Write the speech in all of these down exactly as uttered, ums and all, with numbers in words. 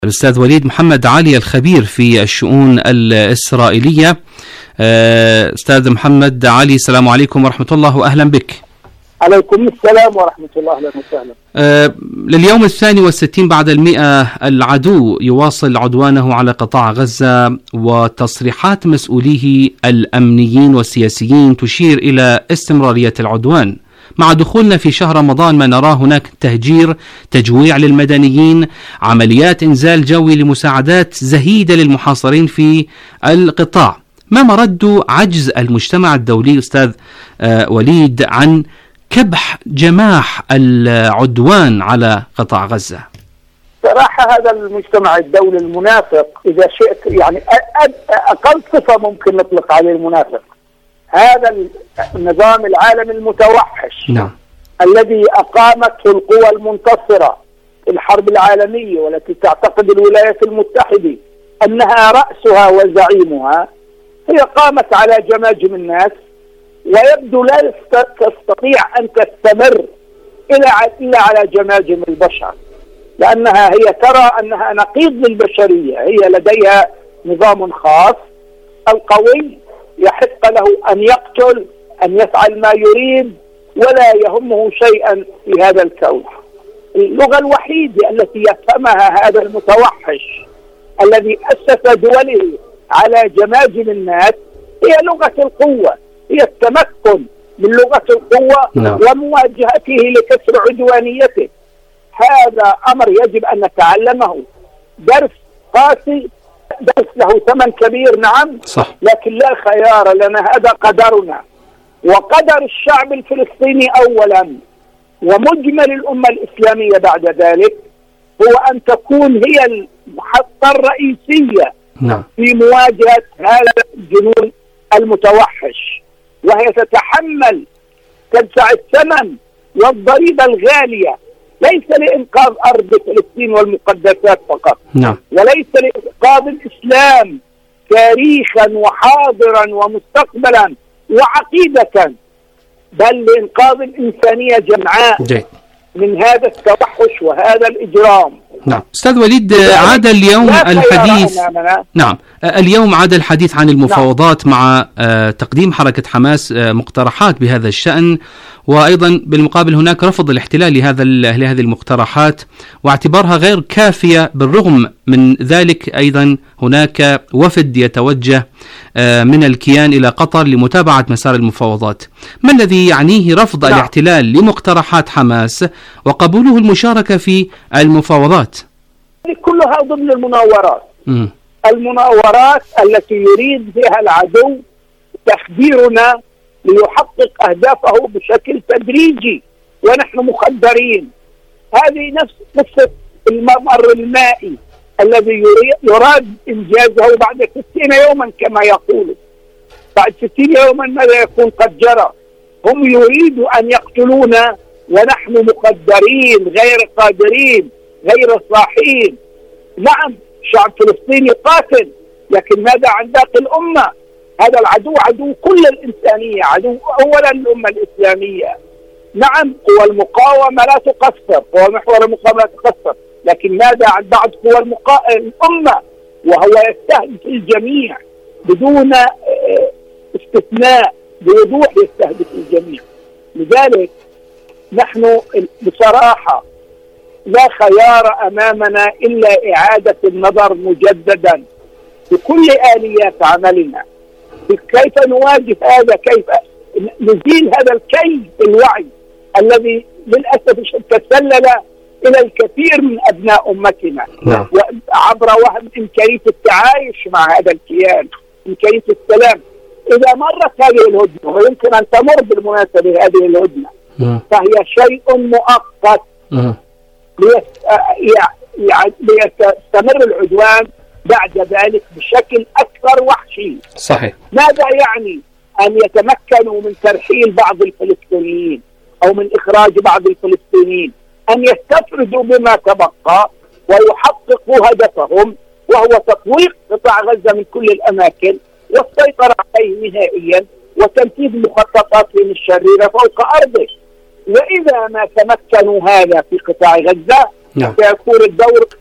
الأستاذ وليد محمد علي الخبير في الشؤون الإسرائيلية. أستاذ محمد علي، السلام عليكم ورحمة الله وأهلا بك. عليكم السلام ورحمة الله، أهلا وسهلا. أه لليوم الثاني والستين بعد المئة العدو يواصل عدوانه على قطاع غزة، وتصريحات مسؤوليه الأمنيين والسياسيين تشير إلى استمرارية العدوان. مع دخولنا في شهر رمضان ما نراه هناك تهجير، تجويع للمدنيين، عمليات إنزال جوي لمساعدات زهيدة للمحاصرين في القطاع. ما مرد عجز المجتمع الدولي أستاذ أه وليد عن كبح جماح العدوان على قطاع غزة؟ صراحة هذا المجتمع الدولي المنافق، إذا شئت يعني أقل صفة ممكن نطلق عليه المنافق، هذا النظام العالمي المتوحش. نعم. الذي أقامته القوى المنتصرة في الحرب العالمية، والتي تعتقد الولايات المتحدة أنها رأسها وزعيمها، هي قامت على جماجم الناس، ويبدو لا تستطيع أن تستمر إلا على جماجم البشر، لأنها هي ترى أنها نقيض للبشرية. هي لديها نظام خاص، القوي يحق له أن يقتل، أن يفعل ما يريد، ولا يهمه شيئا في هذا الكون. اللغة الوحيدة التي يفهمها هذا المتوحش الذي أسس دوله على جماجم الناس هي لغة القوة، هي التمكن من لغة القوة. نعم. ومواجهته لكسر عدوانيته. هذا أمر يجب أن نتعلمه، درس قاسي، درس له ثمن كبير. نعم صح. لكن لا خيار لنا، هذا قدرنا وقدر الشعب الفلسطيني أولا، ومجمل الأمة الإسلامية بعد ذلك، هو أن تكون هي المحطة الرئيسية نعم. في مواجهة هذا الجنون المتوحش، وهي تتحمل تدفع الثمن والضريبة الغالية، ليس لإنقاذ أرض فلسطين والمقدسات فقط. نعم. وليس لإنقاذ الإسلام تاريخا وحاضرا ومستقبلا وعقيدة، بل لإنقاذ الإنسانية جمعاء جيد. من هذا التوحش وهذا الإجرام. نعم. أستاذ وليد، عاد اليوم الحديث نعم اليوم عاد الحديث عن المفاوضات. نعم. مع تقديم حركة حماس مقترحات بهذا الشأن، وأيضا بالمقابل هناك رفض الاحتلال لهذا لهذه المقترحات واعتبارها غير كافية. بالرغم من ذلك أيضا هناك وفد يتوجه من الكيان إلى قطر لمتابعة مسار المفاوضات. ما الذي يعنيه رفض نعم. الاحتلال لمقترحات حماس وقبوله المشاركة في المفاوضات؟ كلها ضمن المناورات. م. المناورات التي يريد بها العدو تخديرنا ليحقق أهدافه بشكل تدريجي، ونحن مخدرين. هذه نفس قصة الممر المائي الذي يراد إنجازه بعد ستين يوما كما يقول. بعد ستين يوما ماذا يكون قد جرى؟ هم يريدوا أن يقتلونا ونحن مقدرين، غير قادرين، غير صاحين. نعم، شعب فلسطيني قاتل، لكن ماذا عن باقي الأمة؟ هذا العدو عدو كل الإنسانية، عدو أولا الأمة الإسلامية. نعم، قوى المقاومة لا تقصر، قوى محور المقاومة لا تقصر، لكن ماذا عن بعض قوى المقا... الأمة؟ وهو يستهدف الجميع بدون استثناء، بوضوح يستهدف الجميع. لذلك نحن بصراحة لا خيار أمامنا إلا إعادة النظر مجددا بكل آليات عملنا، كيف نواجه هذا، كيف نزيل هذا الكيد الوعي الذي للأسف تسلل إلى الكثير من أبناء أمتنا. نعم. عبر وهم إمكانية التعايش مع هذا الكيان، إمكانية السلام. إذا مرت هذه الهدنة، ويمكن أن تمر بالمناسبة هذه الهدنة، نعم. فهي شيء مؤقت ليستمر العدوان بعد ذلك بشكل أكثر وحشي. صحيح. ماذا يعني أن يتمكنوا من ترحيل بعض الفلسطينيين أو من إخراج بعض الفلسطينيين، أن يستفردوا بما تبقى ويحققوا هدفهم، وهو تطويق قطاع غزة من كل الأماكن والسيطرة عليه نهائيا وتنفيذ مخططاتهم الشريرة فوق أرضه. وإذا ما تمكنوا هذا في قطاع غزة، نعم. سيكون الدور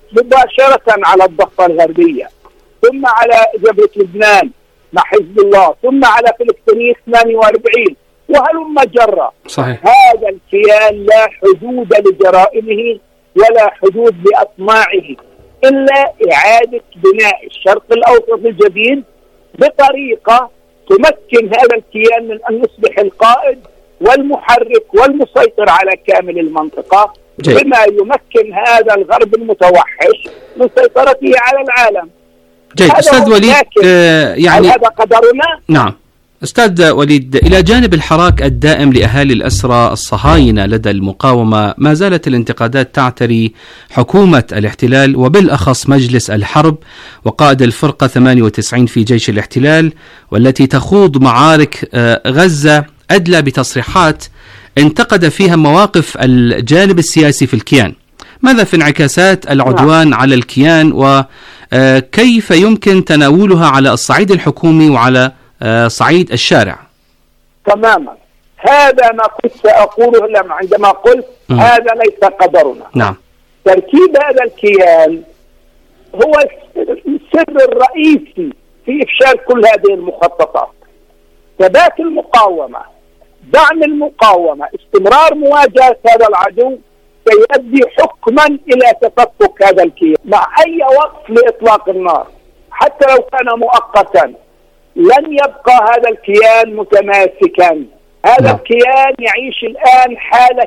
مباشرة على الضفة الغربية، ثم على جبهة لبنان مع حزب الله، ثم على فلسطين ثمانية وأربعين، وهلم جرة. صحيح. هذا الكيان لا حدود لجرائمه ولا حدود لأطماعه، إلا إعادة بناء الشرق الأوسط الجديد بطريقة تمكن هذا الكيان من أن يصبح القائد والمحرك والمسيطر على كامل المنطقة، جيد. بما يمكن هذا الغرب المتوحش من سيطرته على العالم. جيد. أستاذ وليد، آه يعني هذا قدرنا. نعم أستاذ وليد، إلى جانب الحراك الدائم لأهالي الأسرى الصهاينة لدى المقاومة، ما زالت الانتقادات تعتري حكومة الاحتلال وبالأخص مجلس الحرب وقائد الفرقة ثمانية وتسعين في جيش الاحتلال، والتي تخوض معارك غزة أدلى بتصريحات انتقد فيها مواقف الجانب السياسي في الكيان. ماذا في انعكاسات العدوان على الكيان، وكيف يمكن تناولها على الصعيد الحكومي وعلى صعيد الشارع؟ تماما، هذا ما كنت سأقوله لما عندما قلت م. هذا ليس قدرنا. نعم. تركيب هذا الكيان هو السر الرئيسي في إفشال كل هذه المخططات. ثبات المقاومة، دعم المقاومة، استمرار مواجهة هذا العدو سيؤدي حكما إلى تفكك هذا الكيان. مع أي وقف لإطلاق النار حتى لو كان مؤقتا لن يبقى هذا الكيان متماسكا. هذا لا. الكيان يعيش الآن حالة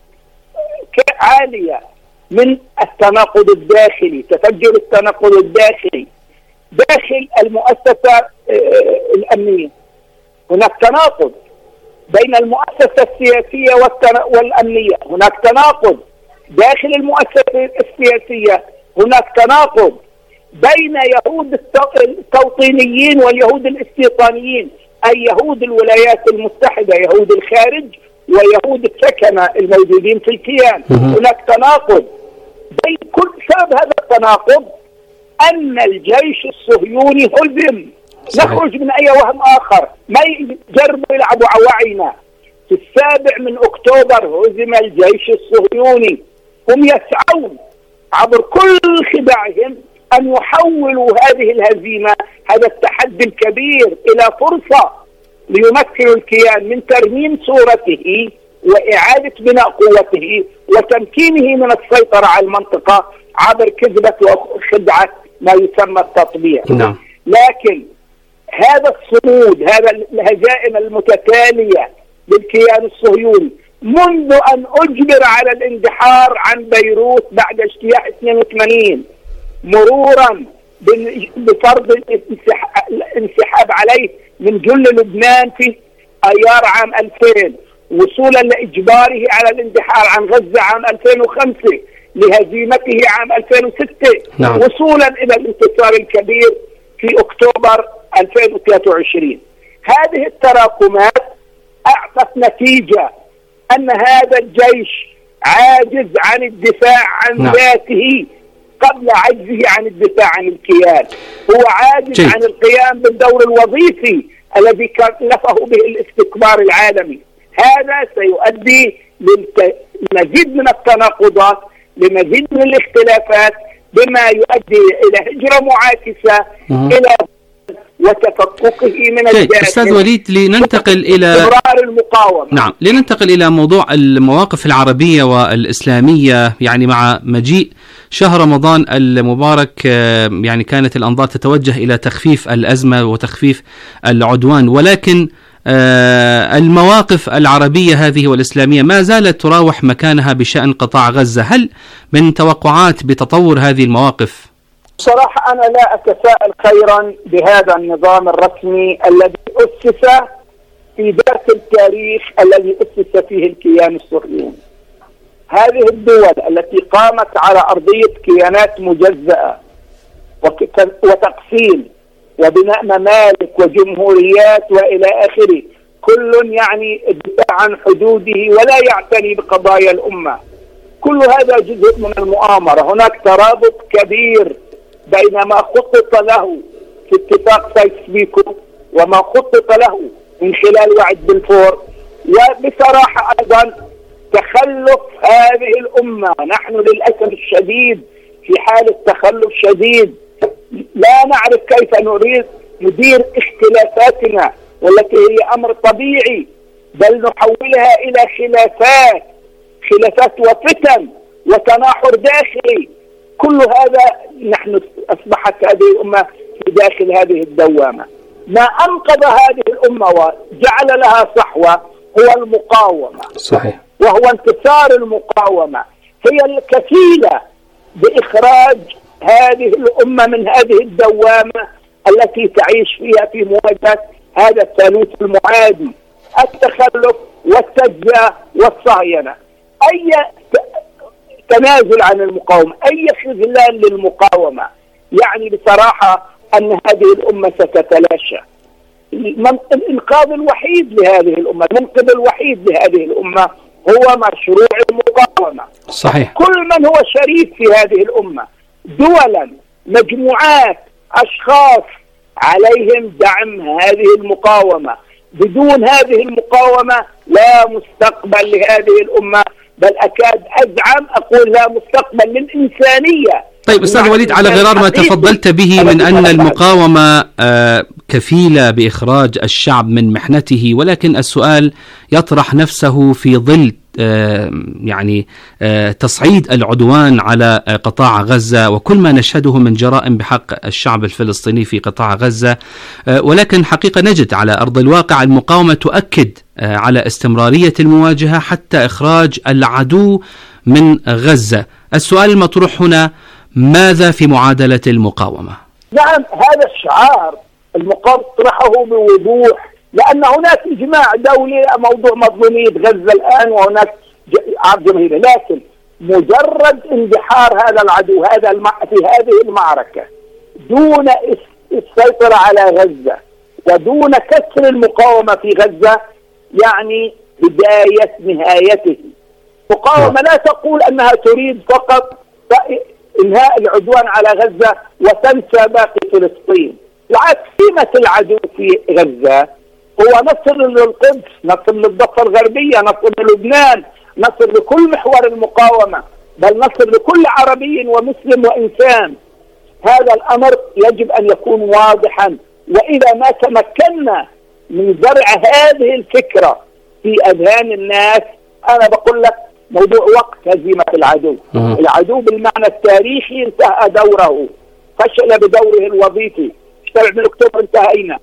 عالية من التناقض الداخلي، تفجر التناقض الداخلي داخل المؤسسة الأمنية. هناك تناقض بين المؤسسة السياسية والأمنية، هناك تناقض داخل المؤسسة السياسية، هناك تناقض بين يهود التوطينيين واليهود الاستيطانيين، أي يهود الولايات المتحدة، يهود الخارج، ويهود السكنة الموجودين في الكيان. هناك تناقض بين كل سبب هذا التناقض أن الجيش الصهيوني هزم. نخرج من أي وهم آخر، ما يجربوا يلعبوا عواعينا. في السابع من أكتوبر هزم الجيش الصهيوني. هم يسعون عبر كل خداعهم أن يحولوا هذه الهزيمة، هذا التحدي الكبير، إلى فرصة ليمكنوا الكيان من ترميم صورته وإعادة بناء قوته وتمكينه من السيطرة على المنطقة عبر كذبة وخدعة ما يسمى التطبيع. نعم. لكن هذا الصمود، هذا الهزائم المتتالية للكيان الصهيوني منذ أن أجبر على الاندحار عن بيروت بعد اجتياح اثنين وثمانين، مرورا بفرض الانسحاب عليه من جل لبنان في أيار عام ألفين، وصولا لإجباره على الاندحار عن غزة عام ألفين وخمسة، لهزيمته عام ألفين وستة، نعم. وصولا إلى الانتصار الكبير في أكتوبر ألفين وثلاثة وعشرين. هذه التراكمات أعطت نتيجة أن هذا الجيش عاجز عن الدفاع عن نعم. ذاته قبل عجزه عن الدفاع عن الكيان. هو عاجز جي. عن القيام بالدور الوظيفي الذي كلفه به الاستكبار العالمي. هذا سيؤدي لمزيد من التناقضات، لمزيد من الاختلافات، بما يؤدي إلى هجرة معاكسة إلى وتفككه من الداخل. أستاذ وليد، لننتقل إلى استمرار المقاومة. نعم، لننتقل إلى موضوع المواقف العربية والإسلامية. يعني مع مجيء شهر رمضان المبارك يعني كانت الأنظار تتوجه إلى تخفيف الأزمة وتخفيف العدوان، ولكن المواقف العربية هذه والإسلامية ما زالت تراوح مكانها بشأن قطاع غزة. هل من توقعات بتطور هذه المواقف؟ بصراحة أنا لا أتساءل خيرا بهذا النظام الرسمي الذي أسس في درس التاريخ الذي أسس فيه الكيان الصهيوني. هذه الدول التي قامت على أرضية كيانات مجزأة وتقسيم وبناء ممالك وجمهوريات وإلى آخره، كل يعني الدفاع عن حدوده ولا يعتني بقضايا الأمة، كل هذا جزء من المؤامرة. هناك ترابط كبير بين ما خطط له في اتفاق سايكس-بيكو وما خطط له من خلال وعد بلفور، وبصراحة أيضا تخلف هذه الأمة. نحن للأسف الشديد في حالة تخلف شديد، لا نعرف كيف نريد ندير اختلافاتنا والتي هي أمر طبيعي، بل نحولها إلى خلافات خلافات وفتن وتناحر داخلي. كل هذا نحن أصبحت هذه الأمة في داخل هذه الدوامة. ما أنقذ هذه الأمة وجعل لها صحوة هو المقاومة. صحيح. وهو انتصار المقاومة، هي الكفيلة بإخراج هذه الأمة من هذه الدوامة التي تعيش فيها في مواجهة هذا الثالوث المعادي، التخلف والتجزئة والصهينة. أي تنازل عن المقاومة، أي خذلان للمقاومة، يعني بصراحة أن هذه الأمة ستتلاشى. الإنقاذ الوحيد لهذه الأمة، المنقذ الوحيد لهذه الأمة هو مشروع المقاومة. صحيح. كل من هو شريك في هذه الأمة، دولا، مجموعات، أشخاص، عليهم دعم هذه المقاومة. بدون هذه المقاومة لا مستقبل لهذه الأمة، بل أكاد أزعم أقول لا مستقبل للإنسانية. طيب أستاذ وليد، على غرار ما تفضلت به من أن المقاومة كفيلة بإخراج الشعب من محنته، ولكن السؤال يطرح نفسه في ظل يعني تصعيد العدوان على قطاع غزة وكل ما نشهده من جرائم بحق الشعب الفلسطيني في قطاع غزة، ولكن حقيقة نجد على أرض الواقع المقاومة تؤكد على استمرارية المواجهة حتى إخراج العدو من غزة. السؤال المطروح هنا، ماذا في معادلة المقاومة؟ نعم، هذا الشعار المقاومة طرحه بوضوح، لأن هناك إجماع دولي موضوع مظلومية غزة الآن وهناك عرض جماهيري، لكن مجرد اندحار هذا العدو هذا الم... في هذه المعركة دون السيطرة على غزة ودون كسر المقاومة في غزة يعني بداية نهايته. المقاومة لا تقول أنها تريد فقط إنهاء العدوان على غزة وتنسى باقي فلسطين. بالعكس، قيمة العدو في غزة هو نصر للقدس، نصر للضفة الغربية، نصر للبنان، نصر لكل محور المقاومة، بل نصر لكل عربي ومسلم وإنسان. هذا الأمر يجب أن يكون واضحا، وإذا ما تمكنا من زرع هذه الفكرة في أذهان الناس، أنا بقول لك موضوع وقت هزيمة العدو. العدو بالمعنى التاريخي انتهى دوره، فشل بدوره الوظيفي، اشترع من أكتوبر انتهينا.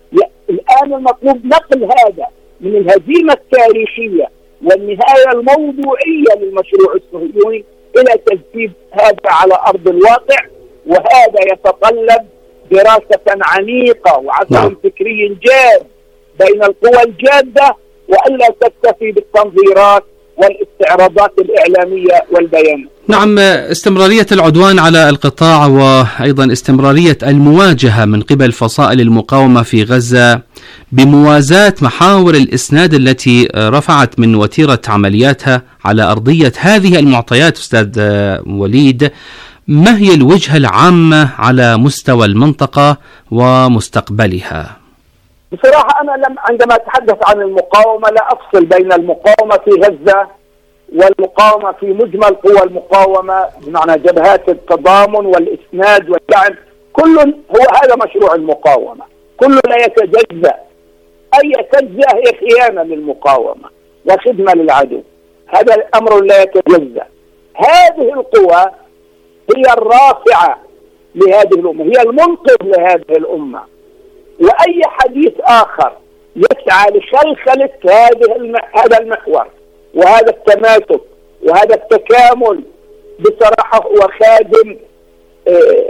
الآن المطلوب نقل هذا من الهزيمة التاريخية والنهاية الموضوعية للمشروع الصهيوني إلى تجسيد هذا على أرض الواقع، وهذا يتطلب دراسة عميقة وعصر فكري جاد بين القوى الجادة، وألا تكتفي بالتنظيرات والاستعراضات الإعلامية والبيان. نعم، استمرارية العدوان على القطاع وأيضا استمرارية المواجهة من قبل فصائل المقاومة في غزة بموازاة محاور الإسناد التي رفعت من وتيرة عملياتها على أرضية هذه المعطيات. أستاذ وليد، ما هي الوجهة العامة على مستوى المنطقة ومستقبلها؟ بصراحة أنا لم عندما أتحدث عن المقاومة لا أفصل بين المقاومة في غزة والمقاومة في مجمل قوى المقاومة، بمعنى جبهات التضامن والإسناد والدعم. كل هو هذا مشروع المقاومة، كل لا يتجزأ. أي تجزئة هي خيانة للمقاومة وخدمة للعدو، هذا الأمر لا يتجزأ. هذه القوى هي الرافعة لهذه الأمة، هي المنقذ لهذه الأمة، وأي حديث آخر يسعى لخلخلة هذه الم... هذا المحور وهذا التماسك وهذا التكامل بصراحة هو خادم آه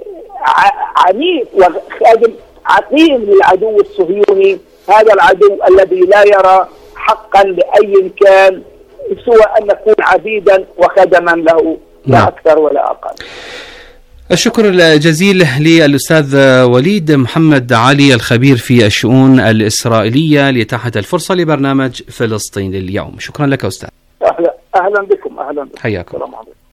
عنيف وخادم عقيم للعدو الصهيوني، هذا العدو الذي لا يرى حقا لأي كان سوى أن نكون عبيدا وخدما له، لا أكثر ولا أقل. الشكر الجزيل للأستاذ وليد محمد علي الخبير في الشؤون الإسرائيلية لإتاحة الفرصة لبرنامج فلسطين اليوم. شكرا لك أستاذ. أهلا, أهلا بكم. أهلا بكم. حياكم.